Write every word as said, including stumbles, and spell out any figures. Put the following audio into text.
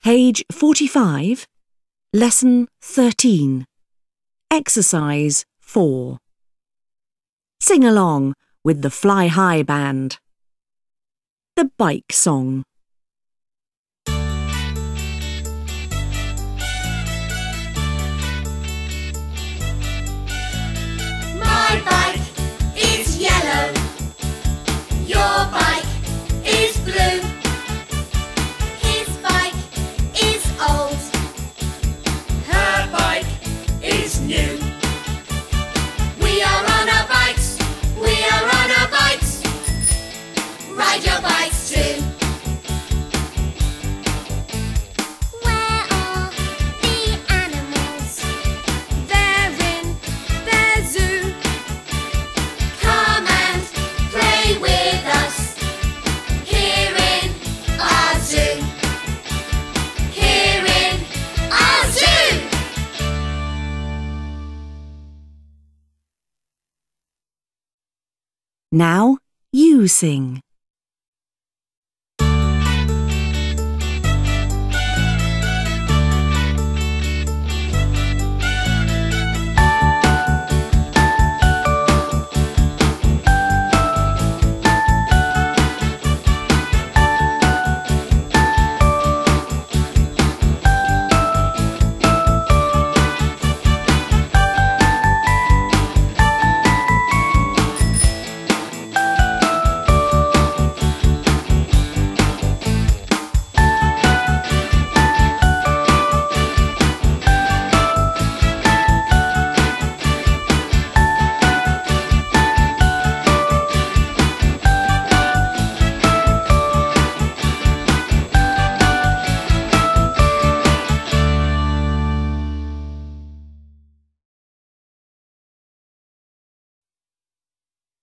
Page forty-five, Lesson thirteen. Exercise four. Sing along with the Fly High Band. The Bike Song. My bike is yellow, your bike is blue. His bike is old, her bike is new. We are on our bikes, we are on our bikes. Ride your bikes too. Where are the animals? They're in their zoo. Come and play with us here in our zoo. Here in our zoo. Now you sing.